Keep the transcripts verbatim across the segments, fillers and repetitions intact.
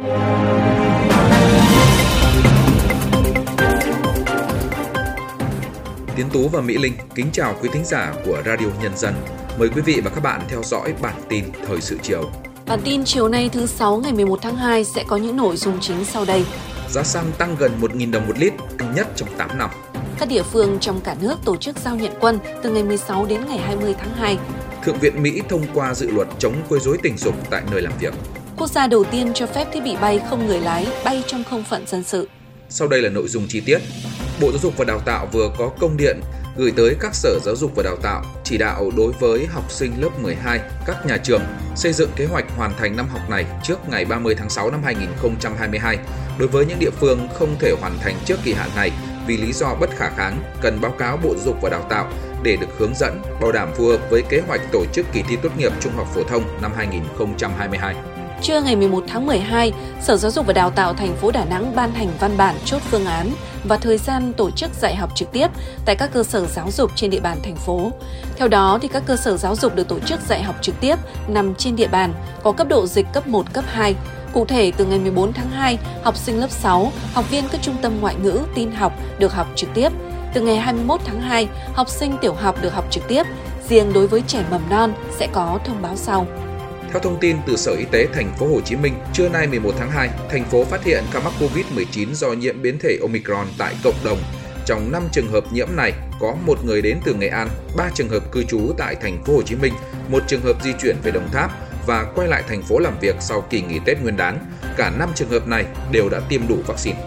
Tiến Tú và Mỹ Linh kính chào quý thính giả của Radio Nhân dân. Mời quý vị và các bạn theo dõi bản tin thời sự chiều. Bản tin chiều nay thứ sáu ngày mười một tháng hai sẽ có những nội dung chính sau đây. Giá xăng tăng gần một nghìn đồng một lít, cao nhất trong tám năm. Các địa phương trong cả nước tổ chức giao nhận quân từ ngày mười sáu đến ngày hai mươi tháng hai. Thượng viện Mỹ thông qua dự luật chống quấy rối tình dục tại nơi làm việc. Quốc gia đầu tiên cho phép thiết bị bay không người lái bay trong không phận dân sự. Sau đây là nội dung chi tiết. Bộ Giáo dục và Đào tạo vừa có công điện gửi tới các sở giáo dục và đào tạo chỉ đạo đối với học sinh lớp mười hai, các nhà trường xây dựng kế hoạch hoàn thành năm học này trước ngày ba mươi tháng sáu năm hai nghìn không trăm hai mươi hai. Đối với những địa phương không thể hoàn thành trước kỳ hạn này vì lý do bất khả kháng, cần báo cáo Bộ Giáo dục và Đào tạo để được hướng dẫn, bảo đảm phù hợp với kế hoạch tổ chức kỳ thi tốt nghiệp trung học phổ thông năm hai nghìn không trăm hai mươi hai. Trưa ngày mười một tháng mười hai, Sở Giáo dục và Đào tạo thành phố Đà Nẵng ban hành văn bản chốt phương án và thời gian tổ chức dạy học trực tiếp tại các cơ sở giáo dục trên địa bàn thành phố. Theo đó, thì các cơ sở giáo dục được tổ chức dạy học trực tiếp nằm trên địa bàn có cấp độ dịch cấp một, cấp hai. Cụ thể, từ ngày mười bốn tháng hai, học sinh lớp sáu, học viên các trung tâm ngoại ngữ, tin học được học trực tiếp. Từ ngày hai mươi mốt tháng hai, học sinh tiểu học được học trực tiếp. Riêng đối với trẻ mầm non sẽ có thông báo sau. Theo thông tin từ Sở Y tế Thành phố Hồ Chí Minh, trưa nay mười một tháng hai, thành phố phát hiện ca mắc covid mười chín do nhiễm biến thể Omicron tại cộng đồng. Trong năm trường hợp nhiễm này, có một người đến từ Nghệ An, ba trường hợp cư trú tại Thành phố Hồ Chí Minh, một trường hợp di chuyển về Đồng Tháp và quay lại thành phố làm việc sau kỳ nghỉ Tết Nguyên đán. Cả năm trường hợp này đều đã tiêm đủ vaccine.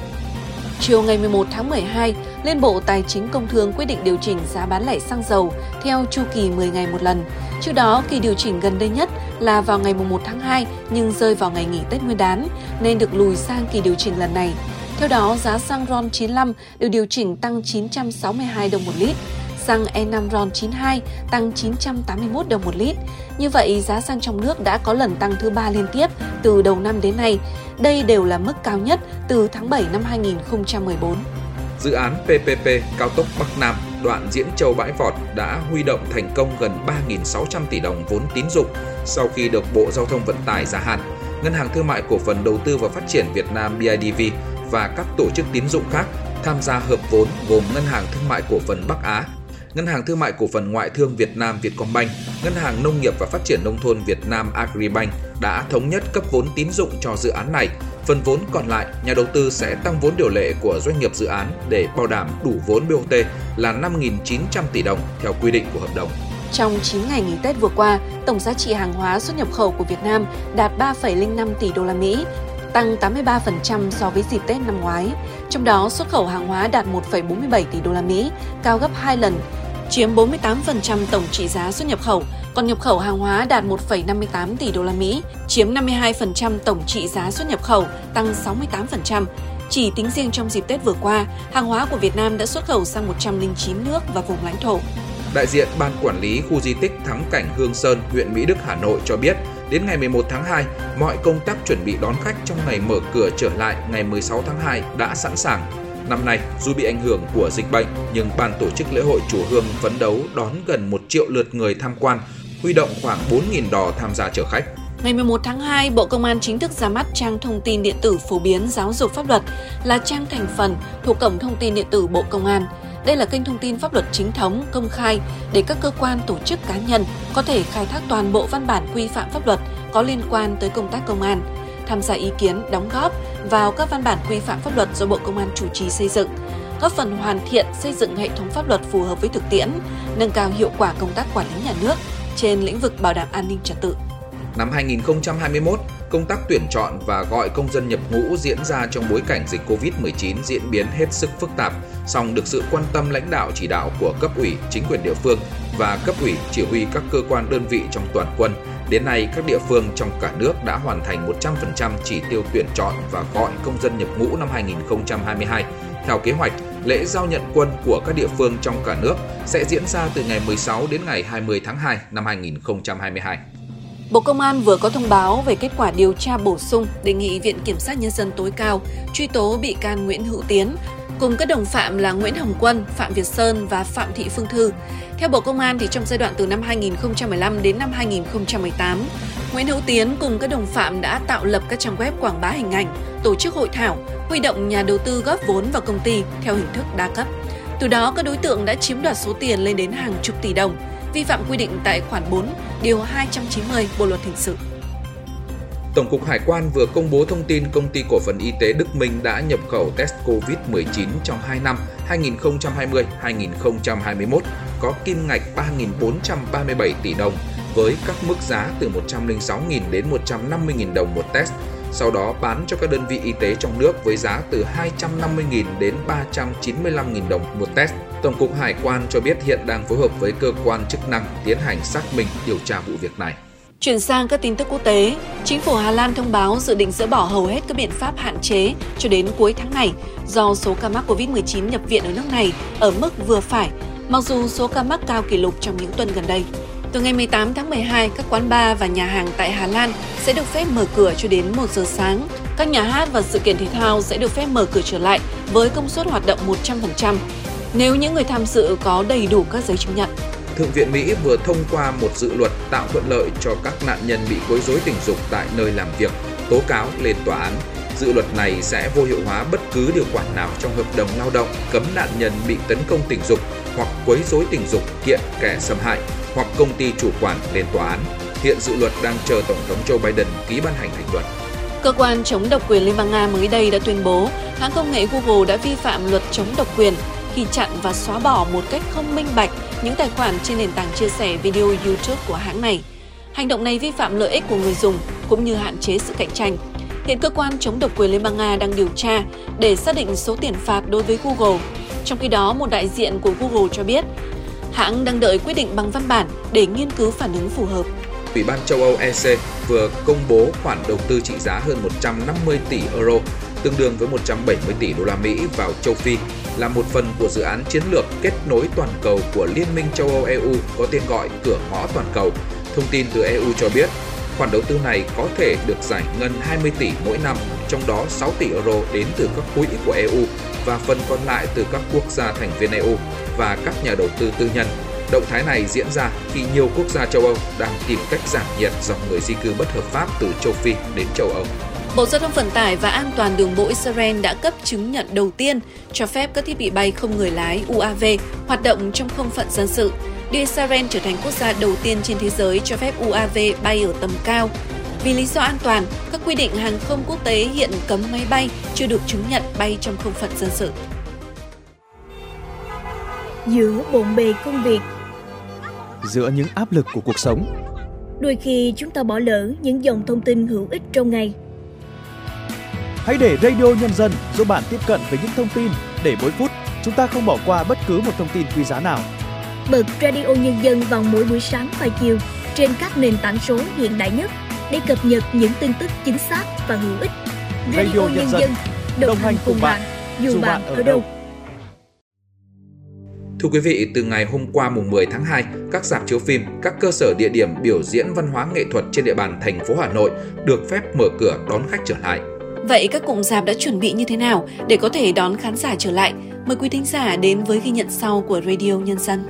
Chiều ngày mười một tháng mười hai, Liên Bộ Tài chính Công Thương quyết định điều chỉnh giá bán lẻ xăng dầu theo chu kỳ mười ngày một lần. Trước đó, kỳ điều chỉnh gần đây nhất là vào ngày mùng một tháng hai nhưng rơi vào ngày nghỉ Tết Nguyên đán nên được lùi sang kỳ điều chỉnh lần này. Theo đó, giá xăng RON chín mươi lăm được điều chỉnh tăng chín trăm sáu mươi hai đồng một lít, xăng E năm RON chín mươi hai tăng chín trăm tám mươi mốt đồng một lít. Như vậy, giá xăng trong nước đã có lần tăng thứ ba liên tiếp từ đầu năm đến nay. Đây đều là mức cao nhất từ tháng bảy năm hai nghìn không trăm mười bốn. Dự án pê pê pê cao tốc Bắc Nam đoạn Diễn Châu Bãi Vọt đã huy động thành công gần ba nghìn sáu trăm tỷ đồng vốn tín dụng sau khi được Bộ Giao thông Vận tải gia hạn. Ngân hàng Thương mại Cổ phần Đầu tư và Phát triển Việt Nam bê i đê vê và các tổ chức tín dụng khác tham gia hợp vốn gồm Ngân hàng Thương mại Cổ phần Bắc Á, Ngân hàng Thương mại Cổ phần Ngoại thương Việt Nam Vietcombank, Ngân hàng Nông nghiệp và Phát triển Nông thôn Việt Nam Agribank đã thống nhất cấp vốn tín dụng cho dự án này. Phần vốn còn lại, nhà đầu tư sẽ tăng vốn điều lệ của doanh nghiệp dự án để bảo đảm đủ vốn bê o tê là năm nghìn chín trăm tỷ đồng theo quy định của hợp đồng. Trong chín ngày nghỉ Tết vừa qua, tổng giá trị hàng hóa xuất nhập khẩu của Việt Nam đạt ba phẩy không năm tỷ đô la Mỹ, tăng tám mươi ba phần trăm so với dịp Tết năm ngoái. Trong đó, xuất khẩu hàng hóa đạt một phẩy bốn mươi bảy tỷ đô la Mỹ, cao gấp hai lần, chiếm bốn mươi tám phần trăm tổng trị giá xuất nhập khẩu, còn nhập khẩu hàng hóa đạt một phẩy năm mươi tám tỷ đô la Mỹ, chiếm năm mươi hai phần trăm tổng trị giá xuất nhập khẩu, tăng sáu mươi tám phần trăm. Chỉ tính riêng trong dịp Tết vừa qua, hàng hóa của Việt Nam đã xuất khẩu sang một trăm lẻ chín nước và vùng lãnh thổ. Đại diện Ban Quản lý Khu di tích Thắng cảnh Hương Sơn, huyện Mỹ Đức, Hà Nội cho biết, đến ngày mười một tháng hai, mọi công tác chuẩn bị đón khách trong ngày mở cửa trở lại ngày mười sáu tháng hai đã sẵn sàng. Năm nay, dù bị ảnh hưởng của dịch bệnh, nhưng ban tổ chức lễ hội Chùa Hương phấn đấu đón gần một triệu lượt người tham quan, huy động khoảng bốn nghìn đò tham gia chở khách. Ngày mười một tháng hai, Bộ Công an chính thức ra mắt trang thông tin điện tử phổ biến giáo dục pháp luật, là trang thành phần thuộc Cổng Thông tin điện tử Bộ Công an. Đây là kênh thông tin pháp luật chính thống, công khai để các cơ quan, tổ chức, cá nhân có thể khai thác toàn bộ văn bản quy phạm pháp luật có liên quan tới công tác công an, tham gia ý kiến, đóng góp vào các văn bản quy phạm pháp luật do Bộ Công an chủ trì xây dựng, góp phần hoàn thiện xây dựng hệ thống pháp luật phù hợp với thực tiễn, nâng cao hiệu quả công tác quản lý nhà nước trên lĩnh vực bảo đảm an ninh trật tự. Năm hai nghìn không trăm hai mươi mốt, công tác tuyển chọn và gọi công dân nhập ngũ diễn ra trong bối cảnh dịch covid mười chín diễn biến hết sức phức tạp, song được sự quan tâm lãnh đạo chỉ đạo của cấp ủy, chính quyền địa phương và cấp ủy chỉ huy các cơ quan đơn vị trong toàn quân. Đến nay, các địa phương trong cả nước đã hoàn thành một trăm phần trăm chỉ tiêu tuyển chọn và gọi công dân nhập ngũ năm hai nghìn không trăm hai mươi hai. Theo kế hoạch, lễ giao nhận quân của các địa phương trong cả nước sẽ diễn ra từ ngày mười sáu đến ngày hai mươi tháng hai năm hai nghìn không trăm hai mươi hai. Bộ Công an vừa có thông báo về kết quả điều tra bổ sung đề nghị Viện Kiểm sát Nhân dân tối cao truy tố bị can Nguyễn Hữu Tiến cùng các đồng phạm là Nguyễn Hồng Quân, Phạm Việt Sơn và Phạm Thị Phương Thư. Theo Bộ Công an, thì trong giai đoạn từ năm hai nghìn không trăm mười lăm đến năm hai nghìn không trăm mười tám, Nguyễn Hữu Tiến cùng các đồng phạm đã tạo lập các trang web quảng bá hình ảnh, tổ chức hội thảo, huy động nhà đầu tư góp vốn vào công ty theo hình thức đa cấp. Từ đó, các đối tượng đã chiếm đoạt số tiền lên đến hàng chục tỷ đồng, vi phạm quy định tại khoản bốn, điều hai trăm chín mươi Bộ luật hình sự. Tổng cục Hải quan vừa công bố thông tin Công ty Cổ phần Y tế Đức Minh đã nhập khẩu test covid mười chín trong hai năm hai nghìn không trăm hai mươi đến hai nghìn không trăm hai mươi mốt có kim ngạch ba nghìn bốn trăm ba mươi bảy tỷ đồng với các mức giá từ một trăm lẻ sáu nghìn đến một trăm năm mươi nghìn đồng một test, sau đó bán cho các đơn vị y tế trong nước với giá từ hai trăm năm mươi nghìn đến ba trăm chín mươi lăm nghìn đồng một test. Tổng cục Hải quan cho biết hiện đang phối hợp với cơ quan chức năng tiến hành xác minh điều tra vụ việc này. Chuyển sang các tin tức quốc tế, chính phủ Hà Lan thông báo dự định dỡ bỏ hầu hết các biện pháp hạn chế cho đến cuối tháng này do số ca mắc covid mười chín nhập viện ở nước này ở mức vừa phải, mặc dù số ca mắc cao kỷ lục trong những tuần gần đây. Từ ngày mười tám tháng mười hai, các quán bar và nhà hàng tại Hà Lan sẽ được phép mở cửa cho đến một giờ sáng. Các nhà hát và sự kiện thể thao sẽ được phép mở cửa trở lại với công suất hoạt động một trăm phần trăm nếu những người tham dự có đầy đủ các giấy chứng nhận. Thượng viện Mỹ vừa thông qua một dự luật tạo thuận lợi cho các nạn nhân bị quấy rối tình dục tại nơi làm việc, tố cáo lên tòa án. Dự luật này sẽ vô hiệu hóa bất cứ điều khoản nào trong hợp đồng lao động cấm nạn nhân bị tấn công tình dục hoặc quấy rối tình dục kiện kẻ xâm hại hoặc công ty chủ quản lên tòa án. Hiện dự luật đang chờ Tổng thống Joe Biden ký ban hành thành luật. Cơ quan chống độc quyền Liên bang Nga mới đây đã tuyên bố hãng công nghệ Google đã vi phạm luật chống độc quyền khi chặn và xóa bỏ một cách không minh bạch những tài khoản trên nền tảng chia sẻ video YouTube của hãng này. Hành động này vi phạm lợi ích của người dùng cũng như hạn chế sự cạnh tranh. Hiện cơ quan chống độc quyền Liên bang Nga đang điều tra để xác định số tiền phạt đối với Google. Trong khi đó, một đại diện của Google cho biết hãng đang đợi quyết định bằng văn bản để nghiên cứu phản ứng phù hợp. Ủy ban châu Âu E C vừa công bố khoản đầu tư trị giá hơn một trăm năm mươi tỷ euro, tương đương với một trăm bảy mươi tỷ đô la Mỹ vào châu Phi, là một phần của dự án chiến lược kết nối toàn cầu của Liên minh châu Âu E U có tên gọi Cửa ngõ toàn cầu. Thông tin từ E U cho biết, khoản đầu tư này có thể được giải ngân hai mươi tỷ mỗi năm, trong đó sáu tỷ euro đến từ các quỹ của E U và phần còn lại từ các quốc gia thành viên E U và các nhà đầu tư tư nhân. Động thái này diễn ra khi nhiều quốc gia châu Âu đang tìm cách giảm nhiệt dòng người di cư bất hợp pháp từ châu Phi đến châu Âu. Bộ Giao thông Vận tải và An toàn đường bộ Israel đã cấp chứng nhận đầu tiên cho phép các thiết bị bay không người lái U A V hoạt động trong không phận dân sự, đưa Israel trở thành quốc gia đầu tiên trên thế giới cho phép U A V bay ở tầm cao. Vì lý do an toàn, các quy định hàng không quốc tế hiện cấm máy bay chưa được chứng nhận bay trong không phận dân sự. Giữa bộn bề công việc, giữa những áp lực của cuộc sống, đôi khi chúng ta bỏ lỡ những dòng thông tin hữu ích trong ngày. Hãy để Radio Nhân dân giúp bạn tiếp cận với những thông tin để mỗi phút chúng ta không bỏ qua bất cứ một thông tin quý giá nào. Bật Radio Nhân dân vào mỗi buổi sáng và chiều trên các nền tảng số hiện đại nhất để cập nhật những tin tức chính xác và hữu ích. Radio, Radio Nhân dân đồng, đồng hành cùng bạn, bạn dù bạn ở đâu. Thưa quý vị, từ ngày hôm qua mùng mười tháng hai, các rạp chiếu phim, các cơ sở địa điểm biểu diễn văn hóa nghệ thuật trên địa bàn thành phố Hà Nội được phép mở cửa đón khách trở lại. Vậy các cụm rạp đã chuẩn bị như thế nào để có thể đón khán giả trở lại? Mời quý thính giả đến với ghi nhận sau của Radio Nhân dân.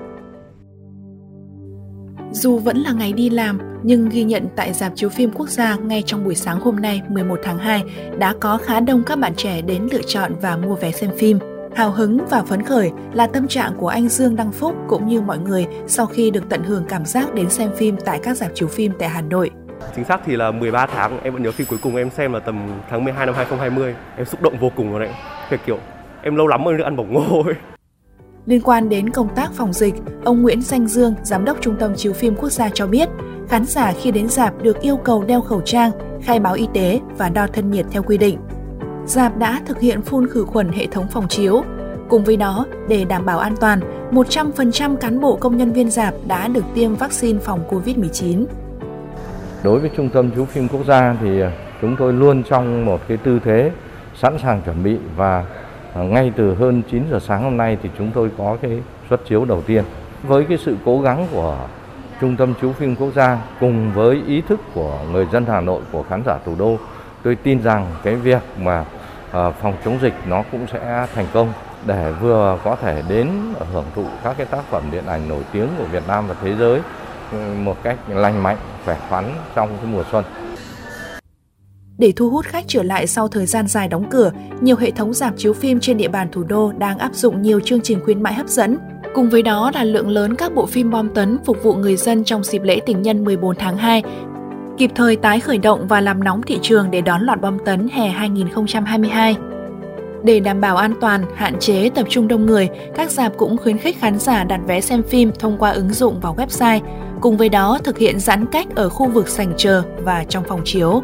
Dù vẫn là ngày đi làm, nhưng ghi nhận tại rạp chiếu phim quốc gia ngay trong buổi sáng hôm nay mười một tháng hai đã có khá đông các bạn trẻ đến lựa chọn và mua vé xem phim. Hào hứng và phấn khởi là tâm trạng của anh Dương Đăng Phúc cũng như mọi người sau khi được tận hưởng cảm giác đến xem phim tại các rạp chiếu phim tại Hà Nội. Chính xác thì là mười ba tháng, em vẫn nhớ phim cuối cùng em xem là tầm tháng mười hai năm hai không hai không. Em xúc động vô cùng rồi đấy. Kiểu kiểu em lâu lắm mới được ăn bổng ngô ấy. Liên quan đến công tác phòng dịch, ông Nguyễn Danh Dương, giám đốc Trung tâm Chiếu phim Quốc gia cho biết, khán giả khi đến rạp được yêu cầu đeo khẩu trang, khai báo y tế và đo thân nhiệt theo quy định. Rạp đã thực hiện phun khử khuẩn hệ thống phòng chiếu. Cùng với đó, để đảm bảo an toàn, một trăm phần trăm cán bộ công nhân viên rạp đã được tiêm vaccine phòng covid mười chín. Đối với Trung tâm Chiếu phim Quốc gia thì chúng tôi luôn trong một cái tư thế sẵn sàng chuẩn bị, và ngay từ hơn chín giờ sáng hôm nay thì chúng tôi có cái suất chiếu đầu tiên. Với cái sự cố gắng của Trung tâm Chiếu phim Quốc gia cùng với ý thức của người dân Hà Nội, của khán giả thủ đô, tôi tin rằng cái việc mà phòng chống dịch nó cũng sẽ thành công. để vừa có thể đến hưởng thụ các cái tác phẩm điện ảnh nổi tiếng của Việt Nam và thế giới một cách lành mạnh, khỏe khoắn trong cái mùa xuân. Để thu hút khách trở lại sau thời gian dài đóng cửa, nhiều hệ thống rạp chiếu phim trên địa bàn thủ đô đang áp dụng nhiều chương trình khuyến mãi hấp dẫn. Cùng với đó là lượng lớn các bộ phim bom tấn phục vụ người dân trong dịp lễ tình nhân mười bốn tháng hai, kịp thời tái khởi động và làm nóng thị trường để đón loạt bom tấn hè hai không hai hai. Để đảm bảo an toàn, hạn chế tập trung đông người, các rạp cũng khuyến khích khán giả đặt vé xem phim thông qua ứng dụng và website, cùng với đó thực hiện giãn cách ở khu vực sảnh chờ và trong phòng chiếu.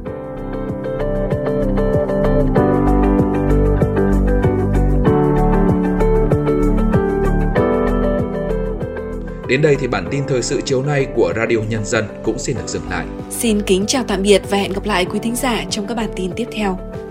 Đến đây thì bản tin thời sự chiều nay của Radio Nhân dân cũng xin được dừng lại. Xin kính chào tạm biệt và hẹn gặp lại quý thính giả trong các bản tin tiếp theo.